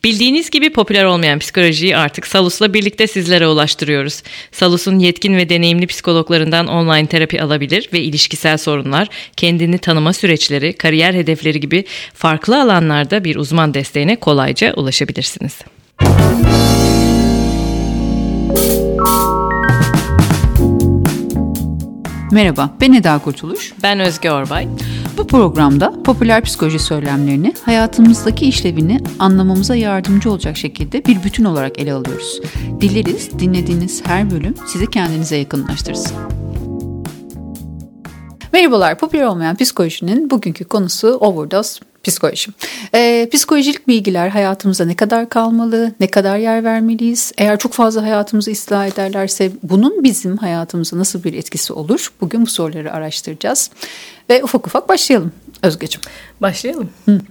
Bildiğiniz gibi popüler olmayan psikolojiyi artık Salus'la birlikte sizlere ulaştırıyoruz. Salus'un yetkin ve deneyimli psikologlarından online terapi alabilir ve ilişkisel sorunlar, kendini tanıma süreçleri, kariyer hedefleri gibi farklı alanlarda bir uzman desteğine kolayca ulaşabilirsiniz. Merhaba, ben Eda Kurtuluş. Ben Özge Orbay. Bu programda popüler psikoloji söylemlerini, hayatımızdaki işlevini anlamamıza yardımcı olacak şekilde bir bütün olarak ele alıyoruz. Dileriz dinlediğiniz her bölüm sizi kendinize yakınlaştırsın. Merhabalar, popüler olmayan psikolojinin bugünkü konusu overdose psikoloji. Psikolojik bilgiler hayatımıza ne kadar kalmalı, ne kadar yer vermeliyiz? Eğer çok fazla hayatımızı istila ederlerse bunun bizim hayatımıza nasıl bir etkisi olur? Bugün bu soruları araştıracağız. Ve ufak ufak başlayalım Özgeciğim. Başlayalım.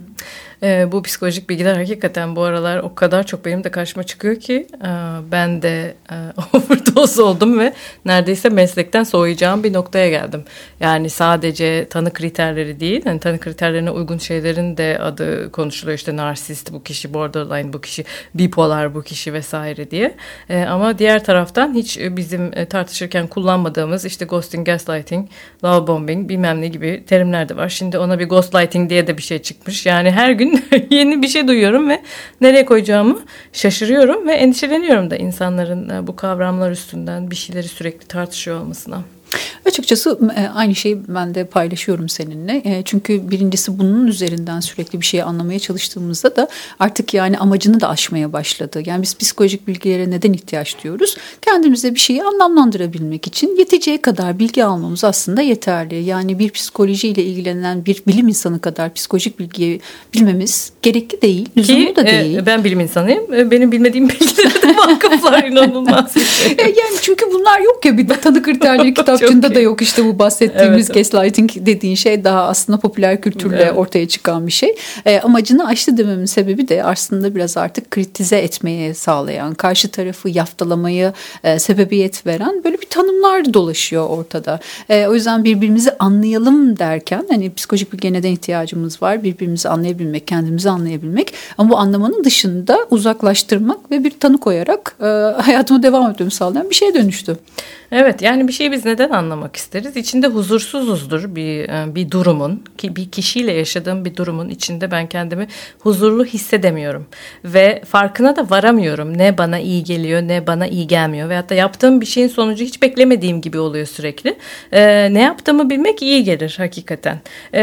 Bu psikolojik bilgiler hakikaten bu aralar o kadar çok benim de karşıma çıkıyor ki ben de overdose oldum ve neredeyse meslekten soğuyacağım bir noktaya geldim. Yani sadece tanı kriterleri değil, yani tanı kriterlerine uygun şeylerin de adı konuşuluyor. İşte narsist bu kişi, borderline bu kişi, bipolar bu kişi vesaire diye. Ama diğer taraftan hiç bizim tartışırken kullanmadığımız işte ghosting, gaslighting, love bombing bilmem ne gibi terimler de var. Şimdi ona bir ghostlighting diye de bir şey çıkmış. Yani her gün yeni bir şey duyuyorum ve nereye koyacağımı şaşırıyorum ve endişeleniyorum da insanların bu kavramlar üstünden bir şeyleri sürekli tartışıyor olmasına. Açıkçası aynı şeyi ben de paylaşıyorum seninle. Çünkü birincisi bunun üzerinden sürekli bir şeyi anlamaya çalıştığımızda da artık yani amacını da aşmaya başladı. Yani biz psikolojik bilgilere neden ihtiyaç duyuyoruz? Kendimize bir şeyi anlamlandırabilmek için yeteceği kadar bilgi almamız aslında yeterli. Yani bir psikolojiyle ilgilenen bir bilim insanı kadar psikolojik bilgiyi bilmemiz gerekli değil, lüzumlu da değil. Ben bilim insanıyım. Benim bilmediğim bilgilere de vakıflar inanılmaz bir şey. Yani çünkü bunlar yok ya bir tanı kriterleri kitapçığında da yok işte bu bahsettiğimiz gaslighting dediğin şey daha aslında popüler kültürle ortaya çıkan bir şey. Amacını aştı dememin sebebi de aslında biraz artık kritize etmeye sağlayan, karşı tarafı yaftalamayı sebebiyet veren böyle bir tanımlar dolaşıyor ortada. O yüzden birbirimizi anlayalım derken hani psikolojik bilgiye neden ihtiyacımız var? Birbirimizi anlayabilmek, kendimizi anlayabilmek ama bu anlamanın dışında uzaklaştırmak ve bir tanı koyarak hayatıma devam etmemi sağlayan bir şeye dönüştü. Evet, yani bir şeyi biz neden anlamak isteriz? İçinde huzursuzuzdur bir durumun, ki bir kişiyle yaşadığım bir durumun içinde ben kendimi huzurlu hissedemiyorum ve farkına da varamıyorum. Ne bana iyi geliyor, ne bana iyi gelmiyor veyahut da yaptığım bir şeyin sonucu hiç beklemediğim gibi oluyor sürekli. Ne yaptığımı bilmek iyi gelir hakikaten.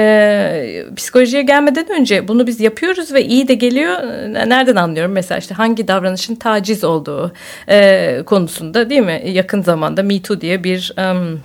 Psikolojiye gelmeden önce bunu biz yapıyoruz ve iyi de geliyor. Nereden anlıyorum? Mesela işte hangi davranışın taciz olduğu konusunda değil mi? Yakın zamanda Me Too diye bir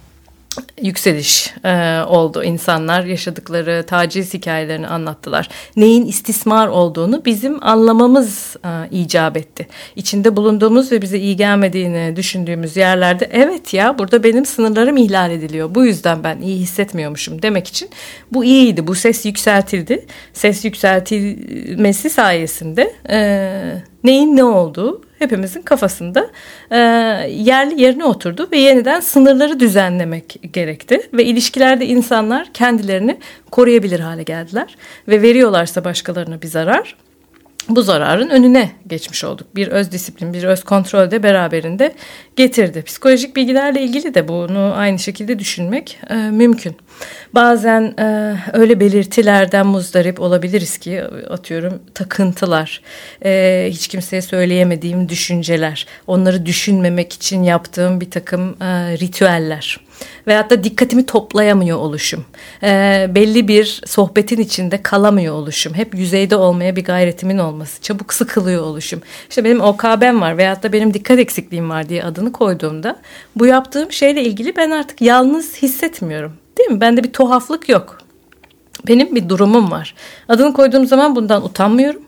yükseliş oldu. İnsanlar yaşadıkları taciz hikayelerini anlattılar. Neyin istismar olduğunu bizim anlamamız icap etti. İçinde bulunduğumuz ve bize iyi gelmediğini düşündüğümüz yerlerde evet ya burada benim sınırlarım ihlal ediliyor. Bu yüzden ben iyi hissetmiyormuşum demek için bu iyiydi. Bu ses yükseltildi. Ses yükseltilmesi sayesinde neyin ne olduğu hepimizin kafasında yerli yerine oturdu ve yeniden sınırları düzenlemek gerekti. Ve ilişkilerde insanlar kendilerini koruyabilir hale geldiler. Ve veriyorlarsa başkalarına bir zarar, bu zararın önüne geçmiş olduk. Bir öz disiplin, bir öz kontrol de beraberinde getirdi. Psikolojik bilgilerle ilgili de bunu aynı şekilde düşünmek mümkün. Bazen öyle belirtilerden muzdarip olabiliriz ki atıyorum takıntılar, hiç kimseye söyleyemediğim düşünceler, onları düşünmemek için yaptığım bir takım ritüeller. Veyahut da dikkatimi toplayamıyor oluşum. Belli bir sohbetin içinde kalamıyor oluşum. Hep yüzeyde olmaya bir gayretimin olması. Çabuk sıkılıyor oluşum. İşte benim OKB'm var veyahut da benim dikkat eksikliğim var diye adını koyduğumda bu yaptığım şeyle ilgili ben artık yalnız hissetmiyorum. Değil mi? Bende bir tuhaflık yok. Benim bir durumum var. Adını koyduğum zaman bundan utanmıyorum.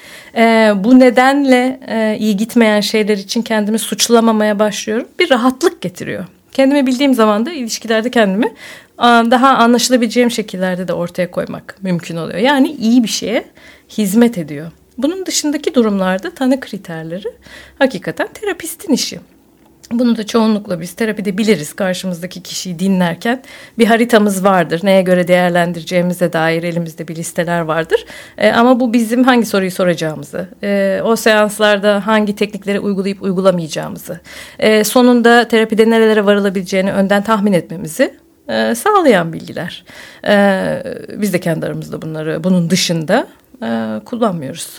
Bu nedenle iyi gitmeyen şeyler için kendimi suçlamamaya başlıyorum. Bir rahatlık getiriyor. Kendimi bildiğim zaman da ilişkilerde kendimi daha anlaşılabileceğim şekillerde de ortaya koymak mümkün oluyor. Yani iyi bir şeye hizmet ediyor. Bunun dışındaki durumlarda tanı kriterleri hakikaten terapistin işi. Bunu da çoğunlukla biz terapide biliriz. Karşımızdaki kişiyi dinlerken bir haritamız vardır. Neye göre değerlendireceğimize dair elimizde bir listeler vardır. Ama bu bizim hangi soruyu soracağımızı, o seanslarda hangi teknikleri uygulayıp uygulamayacağımızı, sonunda terapide nerelere varılabileceğini önden tahmin etmemizi sağlayan bilgiler. Biz de kendi aramızda bunları bunun dışında kullanmıyoruz.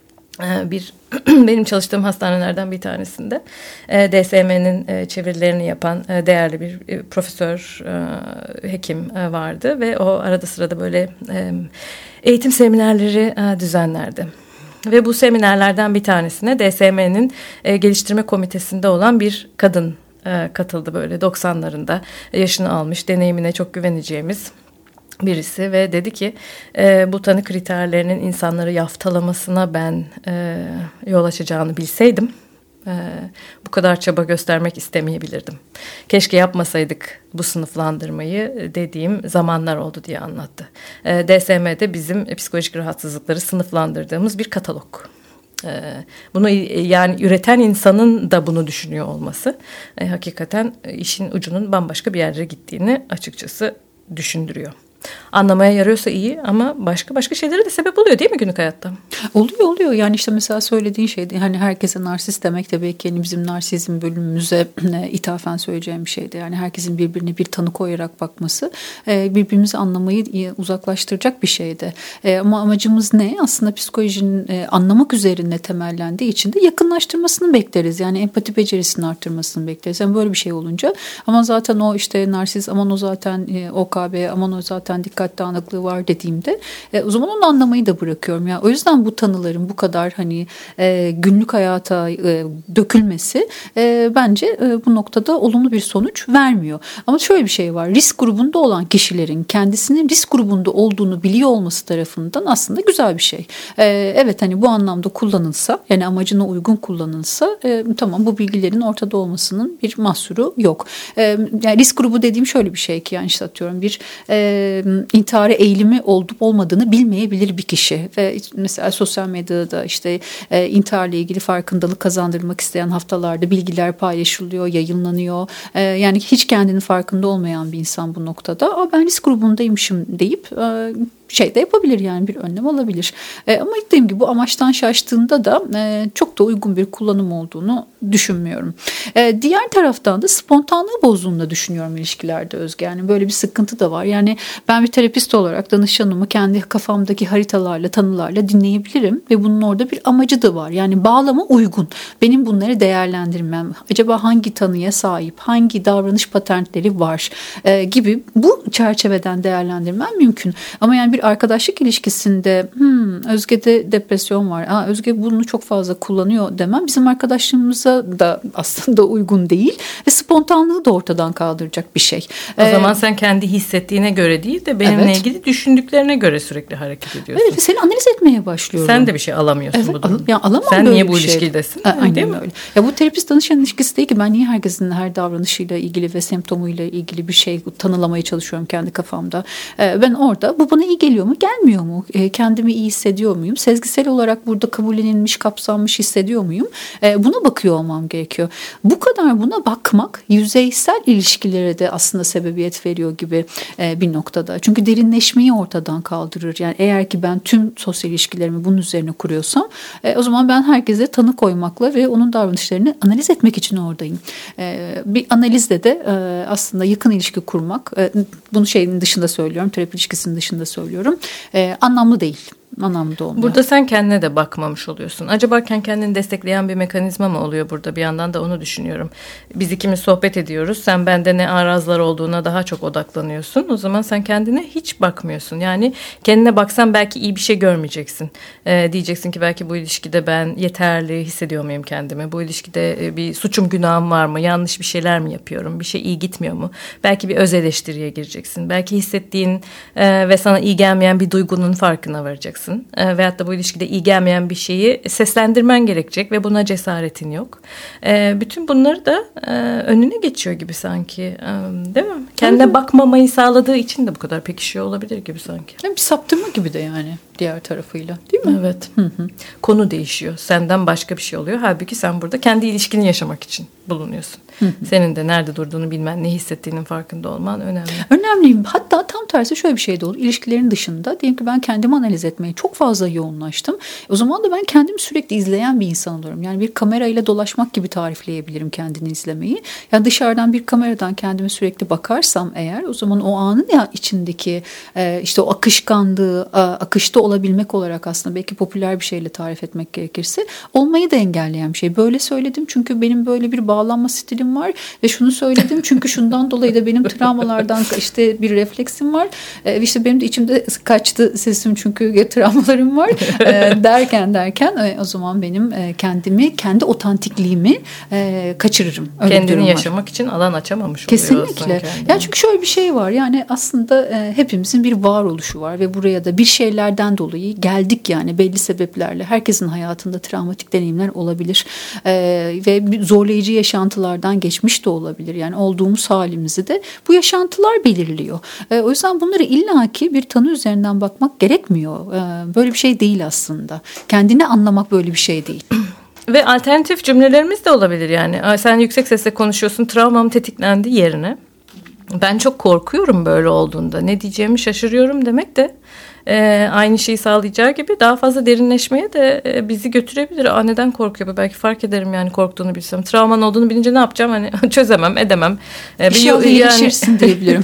Benim çalıştığım hastanelerden bir tanesinde DSM'nin çevirilerini yapan değerli bir profesör hekim vardı ve o arada sırada böyle eğitim seminerleri düzenlerdi. Ve bu seminerlerden bir tanesine DSM'nin geliştirme komitesinde olan bir kadın katıldı, böyle 90'larında yaşını almış, deneyimine çok güveneceğimiz birisi ve dedi ki bu tanı kriterlerinin insanları yaftalamasına ben yol açacağını bilseydim bu kadar çaba göstermek istemeyebilirdim. Keşke yapmasaydık bu sınıflandırmayı dediğim zamanlar oldu diye anlattı. DSM'de bizim psikolojik rahatsızlıkları sınıflandırdığımız bir katalog. Bunu yani üreten insanın da bunu düşünüyor olması hakikaten işin ucunun bambaşka bir yerlere gittiğini açıkçası düşündürüyor. Anlamaya yarıyorsa iyi ama başka şeylere de sebep oluyor değil mi günlük hayatta? Oluyor. Yani işte mesela söylediğin şeydi. Hani herkese narsist demek de belki hani bizim narsizm bölümümüze ithafen söyleyeceğim bir şeydi. Yani herkesin birbirine bir tanı koyarak bakması birbirimizi anlamayı uzaklaştıracak bir şeydi. Ama amacımız ne? Aslında psikolojinin anlamak üzerine temellendiği için de yakınlaştırmasını bekleriz. Yani empati becerisini arttırmasını bekleriz. Yani böyle bir şey olunca ama zaten o işte narsist, aman o zaten OKB, aman o zaten dikkat dağınıklığı var dediğimde o zaman onu anlamayı da bırakıyorum. Yani o yüzden bu tanıların bu kadar hani günlük hayata dökülmesi bence bu noktada olumlu bir sonuç vermiyor. Ama şöyle bir şey var. Risk grubunda olan kişilerin kendisinin risk grubunda olduğunu biliyor olması tarafından aslında güzel bir şey. Evet hani bu anlamda kullanılsa, yani amacına uygun kullanılsa tamam, bu bilgilerin ortada olmasının bir mahsuru yok. Yani risk grubu dediğim şöyle bir şey ki, yani işte atıyorum bir intihara eğilimi olup olmadığını bilmeyebilir bir kişi ve mesela sosyal medyada işte intiharla ilgili farkındalık kazandırmak isteyen haftalarda bilgiler paylaşılıyor, yayınlanıyor. Yani hiç kendinin farkında olmayan bir insan bu noktada ben risk grubundaymışım deyip şey de yapabilir, yani bir önlem alabilir. Ama dediğim gibi bu amaçtan şaştığında da çok da uygun bir kullanım olduğunu düşünmüyorum. Diğer taraftan da spontanlığı bozduğunu da düşünüyorum ilişkilerde Özge. Yani böyle bir sıkıntı da var. Yani ben bir terapist olarak danışanımı kendi kafamdaki haritalarla, tanılarla dinleyebilirim ve bunun orada bir amacı da var. Yani bağlama uygun. Benim bunları değerlendirmem, acaba hangi tanıya sahip, hangi davranış paternleri var gibi bu çerçeveden değerlendirmem mümkün. Ama yani bir arkadaşlık ilişkisinde Özge'de depresyon var, Özge bunu çok fazla kullanıyor demem bizim arkadaşlığımıza da aslında uygun değil ve spontanlığı da ortadan kaldıracak bir şey. O zaman sen kendi hissettiğine göre değil de benimle ilgili düşündüklerine göre sürekli hareket ediyorsun. Evet, seni analiz etmeye başlıyorum. Sen de bir şey alamıyorsun bu durumda. Yani alamam, sen niye bu şey ilişkidesin? Aynen öyle. Ya bu terapist danışan ilişkisi değil ki, ben niye herkesin her davranışıyla ilgili ve semptomuyla ilgili bir şey tanılamaya çalışıyorum kendi kafamda. Ben orada bu bana iyi geliyor mu, gelmiyor mu? Kendimi iyi hissediyor muyum? Sezgisel olarak burada kabullenilmiş, kapsanmış hissediyor muyum? Buna bakıyor olmam gerekiyor. Bu kadar buna bakmak yüzeysel ilişkilere de aslında sebebiyet veriyor gibi bir noktada. Çünkü derinleşmeyi ortadan kaldırır. Yani eğer ki ben tüm sosyal ilişkilerimi bunun üzerine kuruyorsam o zaman ben herkese tanı koymakla ve onun davranışlarını analiz etmek için oradayım. Bir analizde de aslında yakın ilişki kurmak, bunu şeyin dışında söylüyorum, terapi ilişkisinin dışında söylüyorum, anlamlı değil. Anlamda olmuyor. Burada sen kendine de bakmamış oluyorsun. Acaba kendini destekleyen bir mekanizma mı oluyor burada? Bir yandan da onu düşünüyorum. Biz ikimiz sohbet ediyoruz. Sen bende ne arazlar olduğuna daha çok odaklanıyorsun. O zaman sen kendine hiç bakmıyorsun. Yani kendine baksan belki iyi bir şey görmeyeceksin. Diyeceksin ki belki bu ilişkide ben yeterli hissediyor muyum kendimi? Bu ilişkide bir suçum, günahım var mı? Yanlış bir şeyler mi yapıyorum? Bir şey iyi gitmiyor mu? Belki bir öz eleştiriye gireceksin. Belki hissettiğin ve sana iyi gelmeyen bir duygunun farkına varacaksın. yapacaksın. Veyahut da bu ilişkide iyi gelmeyen bir şeyi seslendirmen gerekecek ve buna cesaretin yok. Bütün bunları da önüne geçiyor gibi sanki. Değil mi? Kendine bakmamayı sağladığı için de bu kadar pekişiyor olabilir gibi sanki. Bir saptırma gibi de yani diğer tarafıyla, değil mi? Evet. Konu değişiyor. Senden başka bir şey oluyor. Halbuki sen burada kendi ilişkini yaşamak için bulunuyorsun. Senin de nerede durduğunu bilmen, ne hissettiğinin farkında olman önemli. Önemli. Hatta tam tersi şöyle bir şey de olur. İlişkilerin dışında diyelim ki ben kendimi analiz etmeye çok fazla yoğunlaştım. O zaman da ben kendimi sürekli izleyen bir insan olurum. Yani bir kamerayla dolaşmak gibi tarifleyebilirim kendini izlemeyi. Yani dışarıdan bir kameradan kendimi sürekli bakarsam eğer, o zaman o anın ya içindeki işte o akışkanlığı, akışta olabilmek olarak aslında belki popüler bir şeyle tarif etmek gerekirse olmayı da engelleyen bir şey. Böyle söyledim çünkü benim böyle bir bağlanma stilim var ve şunu söyledim çünkü şundan dolayı da benim travmalardan işte bir refleksim var. İşte benim de içimde kaçtı sesim çünkü travmalarım var derken o zaman benim kendimi, kendi otantikliğimi kaçırırım. Öyle kendini yaşamak için alan açamamış oluyorsun. Kesinlikle. Yani çünkü şöyle bir şey var. Yani aslında hepimizin bir varoluşu var ve buraya da bir şeylerden dolayı geldik yani belli sebeplerle. Herkesin hayatında travmatik deneyimler olabilir ve zorlayıcı yaşantılardan geçmiş de olabilir. Yani olduğumuz halimizi de bu yaşantılar belirliyor. O yüzden bunları illaki bir tanı üzerinden bakmak gerekmiyor. Böyle bir şey değil aslında. Kendini anlamak böyle bir şey değil. Ve alternatif cümlelerimiz de olabilir yani. Sen yüksek sesle konuşuyorsun, travmam tetiklendi yerine. Ben çok korkuyorum böyle olduğunda. Ne diyeceğimi şaşırıyorum demek de aynı şeyi sağlayacağı gibi daha fazla derinleşmeye de bizi götürebilir. Neden korkuyor? Belki fark ederim yani korktuğunu bilsem. Travman olduğunu bilince ne yapacağım? Hani çözemem, edemem. İnşallah iyileşirsin diyebilirim.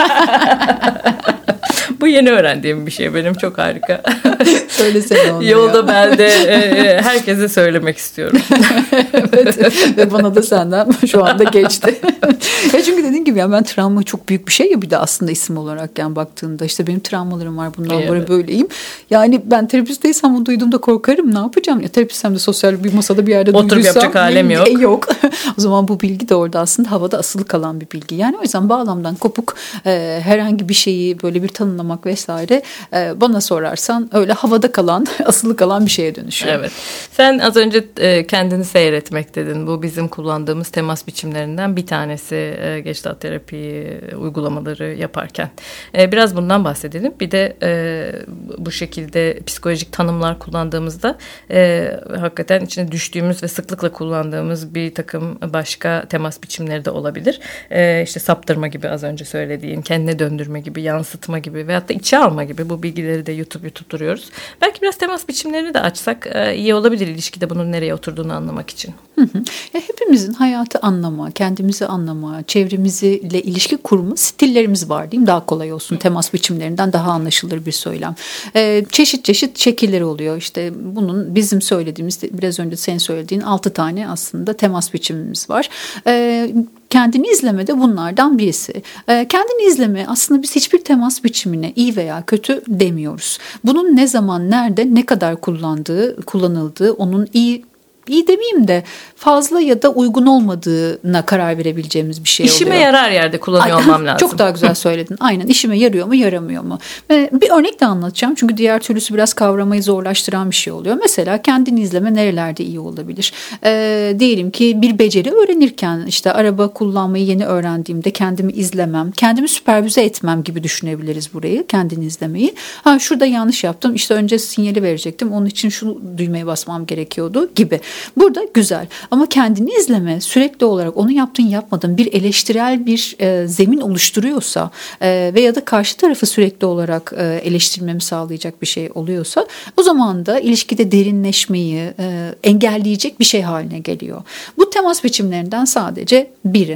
Bu yeni öğrendiğim bir şey benim, çok harika. Söylesene onu. Yolda ben de herkese söylemek istiyorum. Evet, ve bana da senden şu anda geçti. Ya çünkü dediğin gibi ben travma çok büyük bir şey ya, bir de aslında isim olarak yani baktığında işte benim travmalarım var, bundan böyle böyleyim. Yani ben terapistteysem bunu duyduğumda korkarım, ne yapacağım? Ya terapistem de sosyal bir masada bir yerde oturup duyduysam. Oturup yapacak halem yok. Yok. O zaman bu bilgi de orada aslında havada asılı kalan bir bilgi. Yani o yüzden bağlamdan kopuk herhangi bir şeyi böyle bir tanımlamak vesaire bana sorarsan öyle havada kalan, asılı kalan bir şeye dönüşüyor. Evet. Sen az önce kendini seyretmek dedin. Bu bizim kullandığımız temas biçimlerinden bir tanesi Gestalt terapi uygulamaları yaparken. Biraz bundan bahsedelim. Bir de bu şekilde psikolojik tanımlar kullandığımızda hakikaten içine düştüğümüz ve sıklıkla kullandığımız bir takım başka temas biçimleri de olabilir. İşte saptırma gibi az önce söylediğin, kendine döndürme gibi, yansıtma gibi veyahut da içe alma gibi, bu bilgileri de YouTube duruyoruz. Belki biraz temas biçimlerini de açsak iyi olabilir ilişkide bunun nereye oturduğunu anlamak için. Ya hepimizin hayatı anlama, kendimizi anlama, çevremizle ilişki kurma stillerimiz var diyeyim, daha kolay olsun. Temas biçimlerinden daha anlaşılır bir söylem. Çeşit çeşit şekilleri oluyor. İşte bunun bizim söylediğimiz, biraz önce senin söylediğin 6 tane aslında temas biçimimiz var. Kendini izleme de bunlardan birisi. Kendini izleme aslında biz hiçbir temas biçimine iyi veya kötü demiyoruz. Bunun ne zaman, nerede, ne kadar kullanıldığı, onun iyi demeyeyim de fazla ya da uygun olmadığına karar verebileceğimiz bir şey oluyor. İşime yarar yerde kullanıyor olmam lazım. Çok daha güzel söyledin. Aynen, işime yarıyor mu, yaramıyor mu? Bir örnek de anlatacağım çünkü diğer türlüsü biraz kavramayı zorlaştıran bir şey oluyor. Mesela kendini izleme nerelerde iyi olabilir? Diyelim ki bir beceri öğrenirken, işte araba kullanmayı yeni öğrendiğimde kendimi izlemem, kendimi süpervize etmem gibi düşünebiliriz burayı, kendini izlemeyi. Şurada yanlış yaptım, işte önce sinyali verecektim, onun için şu düğmeye basmam gerekiyordu gibi. Burada güzel ama kendini izleme sürekli olarak onu yaptın yapmadın bir eleştirel bir zemin oluşturuyorsa veya da karşı tarafı sürekli olarak eleştirmemi sağlayacak bir şey oluyorsa, o zaman da ilişkide derinleşmeyi engelleyecek bir şey haline geliyor. Bu temas biçimlerinden sadece biri.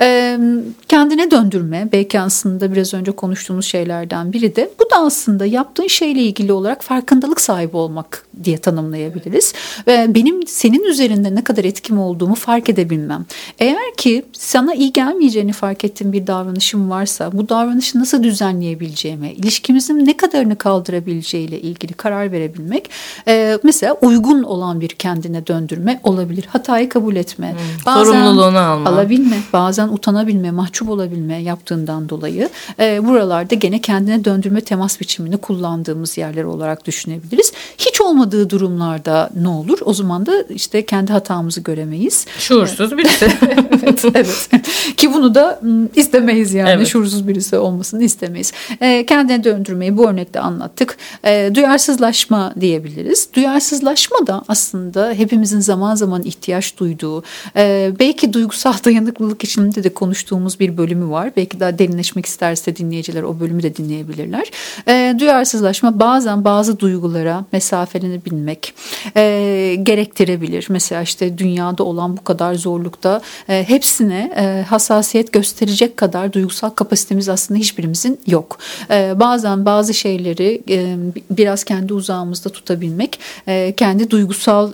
Kendine döndürme belki aslında biraz önce konuştuğumuz şeylerden biri de. Bu da aslında yaptığın şeyle ilgili olarak farkındalık sahibi olmak diye tanımlayabiliriz. Benim senin üzerinde ne kadar etkim olduğumu fark edebilmem. Eğer ki sana iyi gelmeyeceğini fark ettiğim bir davranışım varsa bu davranışı nasıl düzenleyebileceğime, ilişkimizin ne kadarını kaldırabileceğiyle ilgili karar verebilmek mesela uygun olan bir kendine döndürme olabilir. Hatayı kabul etme. Bazen sorumluluğunu alma. Alabilme, bazen utanabilme, mahcup olabilme yaptığından dolayı buralarda gene kendine döndürme temas biçimini kullandığımız yerler olarak düşünebiliriz. Hiç olmadığı durumlarda ne olur? O zaman da işte kendi hatamızı göremeyiz. Şuursuz birisi. evet. Ki bunu da istemeyiz yani. Evet. Şuursuz birisi olmasını istemeyiz. Kendine döndürmeyi bu örnekte anlattık. Duyarsızlaşma diyebiliriz. Duyarsızlaşma da aslında hepimizin zaman zaman ihtiyaç duyduğu, belki duygusal dayanıklılık içinde de konuştuğumuz bir bölümü var. Belki daha derinleşmek isterse dinleyiciler o bölümü de dinleyebilirler. Duyarsızlaşma bazen bazı duygulara mesafelenebilmek gerektirebilir. Mesela işte dünyada olan bu kadar zorlukta hepsine hassasiyet gösterecek kadar duygusal kapasitemiz aslında hiçbirimizin yok. Bazen bazı şeyleri biraz kendi uzağımızda tutabilmek, kendi duygusal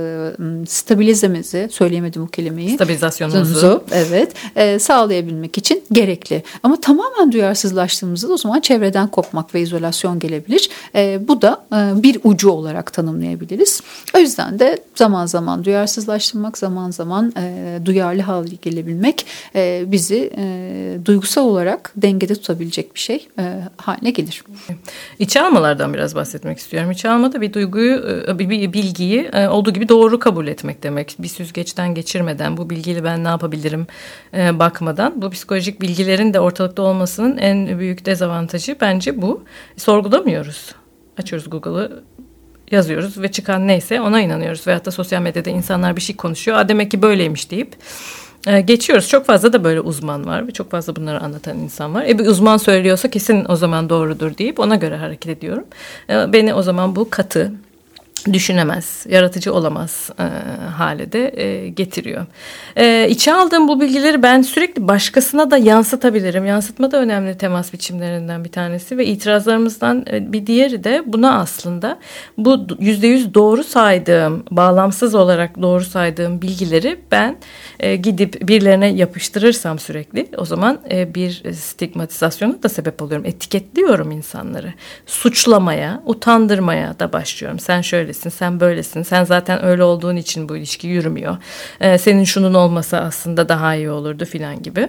stabilizemizi, söyleyemedim o kelimeyi. Stabilizasyonumuzu. Evet, sağlayabilmek için gerekli. Ama tamamen duyarsızlaştığımızda o zaman çevreden kopmak ve izolasyon gelebilir. Bu da bir ucu olarak tanımlayabiliriz. O yüzden de zaman zaman duyarsızlaştırmak, zaman zaman duyarlı hale gelebilmek bizi duygusal olarak dengede tutabilecek bir şey haline gelir. İçe almalardan biraz bahsetmek istiyorum. İçe alma da bir duyguyu, bir bilgiyi olduğu gibi doğru kabul etmek demek. Bir süzgeçten geçirmeden, bu bilgiyle ben ne yapabilirim bakmadan. Bu psikolojik bilgilerin de ortalıkta olmasının en büyük dezavantajı bence bu. Sorgulamıyoruz. Açıyoruz Google'ı, yazıyoruz ve çıkan neyse ona inanıyoruz. Veyahut da sosyal medyada insanlar bir şey konuşuyor. Demek ki böyleymiş deyip geçiyoruz. Çok fazla da böyle uzman var ve çok fazla bunları anlatan insan var. Bir uzman söylüyorsa kesin o zaman doğrudur deyip ona göre hareket ediyorum. Beni o zaman bu katı, düşünemez, yaratıcı olamaz hale de getiriyor. İçe aldığım bu bilgileri ben sürekli başkasına da yansıtabilirim. Yansıtma da önemli temas biçimlerinden bir tanesi ve itirazlarımızdan bir diğeri de buna aslında bu %100 doğru saydığım, bağlamsız olarak doğru saydığım bilgileri ben gidip birilerine yapıştırırsam sürekli o zaman bir stigmatizasyona da sebep oluyorum. Etiketliyorum insanları. Suçlamaya, utandırmaya da başlıyorum. Sen şöylesin, sen böylesin, sen zaten öyle olduğun için bu ilişki yürümüyor. Senin şunun olmasa aslında daha iyi olurdu filan gibi.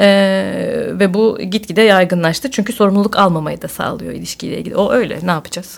Ve bu gitgide yaygınlaştı. Çünkü sorumluluk almamayı da sağlıyor ilişkiyle ilgili. O öyle. Ne yapacağız?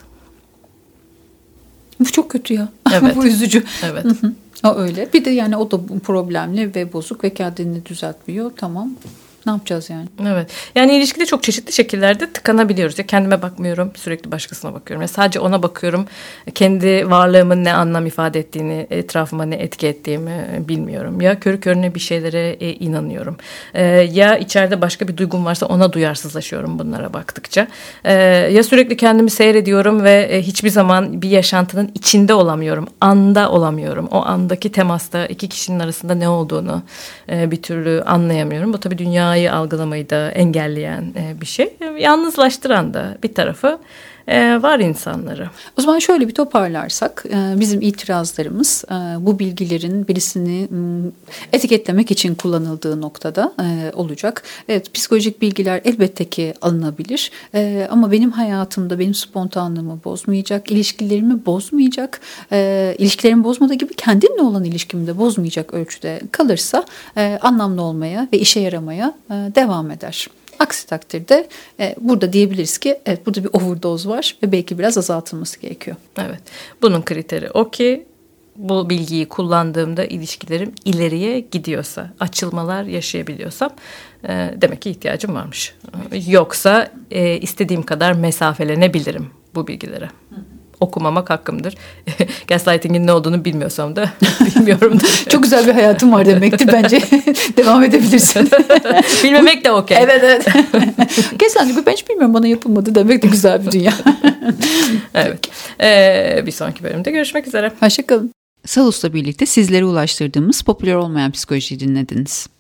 Bu çok kötü ya. Evet. Bu üzücü. Evet. O öyle. Bir de yani o da problemli ve bozuk ve kendini düzeltmiyor. Tamam. Ne yapacağız yani? Evet. Yani ilişkide çok çeşitli şekillerde tıkanabiliyoruz. Ya kendime bakmıyorum, sürekli başkasına bakıyorum. Ya sadece ona bakıyorum. Kendi varlığımın ne anlam ifade ettiğini, etrafıma ne etki ettiğimi bilmiyorum. Ya körü körüne bir şeylere inanıyorum. Ya içeride başka bir duygum varsa ona duyarsızlaşıyorum bunlara baktıkça. Ya sürekli kendimi seyrediyorum ve hiçbir zaman bir yaşantının içinde olamıyorum. Anda olamıyorum. O andaki temasta iki kişinin arasında ne olduğunu bir türlü anlayamıyorum. Bu tabii dünya algılamayı da engelleyen bir şey. Yalnızlaştıran da bir tarafı var insanları. O zaman şöyle bir toparlarsak bizim itirazlarımız bu bilgilerin birisini etiketlemek için kullanıldığı noktada olacak. Evet, psikolojik bilgiler elbette ki alınabilir ama benim hayatımda benim spontanlığımı bozmayacak, ilişkilerimi bozmayacak, ilişkilerimi bozmadığı gibi kendimle olan ilişkimi de bozmayacak ölçüde kalırsa anlamlı olmaya ve işe yaramaya devam eder. Aksi takdirde burada diyebiliriz ki evet, burada bir overdose var ve belki biraz azaltılması gerekiyor. Evet. Bunun kriteri o ki bu bilgiyi kullandığımda ilişkilerim ileriye gidiyorsa, açılmalar yaşayabiliyorsam demek ki ihtiyacım varmış. Yoksa istediğim kadar mesafelenebilirim bu bilgilere. Okumamak hakkımdır. Gaslighting'in ne olduğunu bilmiyorsam da bilmiyorum. Çok güzel bir hayatım var demektir bence. Devam edebilirsin. Bilmemek de okey. Evet. Gaslighting ben hiç bilmiyorum, bana yapılmadı demek de güzel bir dünya. Evet. Bir sonraki bölümde görüşmek üzere. Hoşça kalın. Salus'la birlikte sizlere ulaştırdığımız popüler olmayan psikolojiyi dinlediniz.